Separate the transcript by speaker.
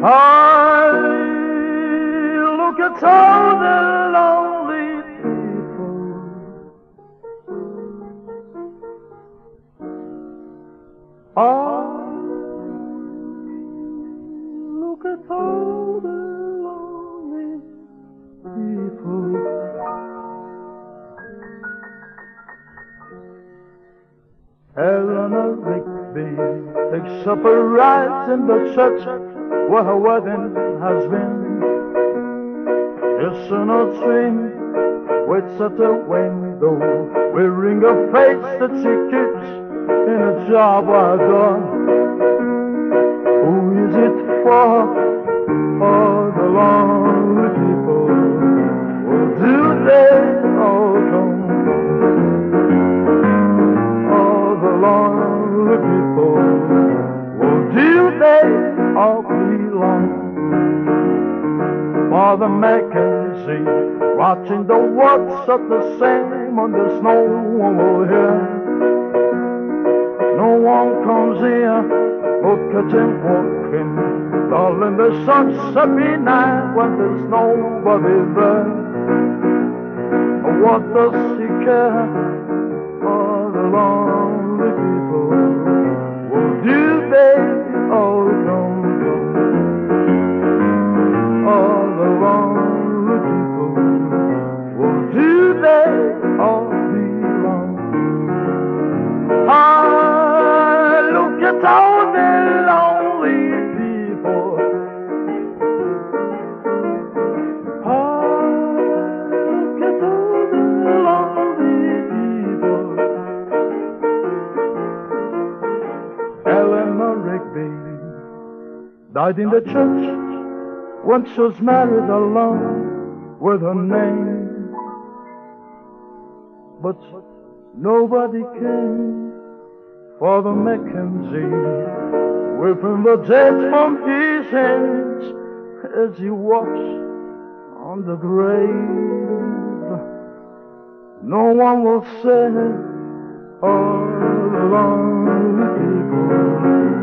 Speaker 1: I look at all the lonely people. I look at all the lonely people. Eleanor Rigby takes up a ride in the church where her wedding has been. It's in a train, waits at the window, wearing a face that she keeps in a job well done. Who is it for? For the lonely people. Well, do they all come? All the lonely people. Well, do they all belong? Father Mackenzie, watching the works of the same on the snow here. No one comes here, look at him walking. Darling, the sunset be night when there's nobody there. What does he care? All the lonely people. Well, do they all come? All the lonely people. Well, do they all belong? I look at all the lonely people. I look at all the lonely people. Eleanor Rigby died in the church when she was married alone with her name. But nobody came. Father Mackenzie, whipping the dead from his hands as he walks on the grave. No one will say, all the lonely people.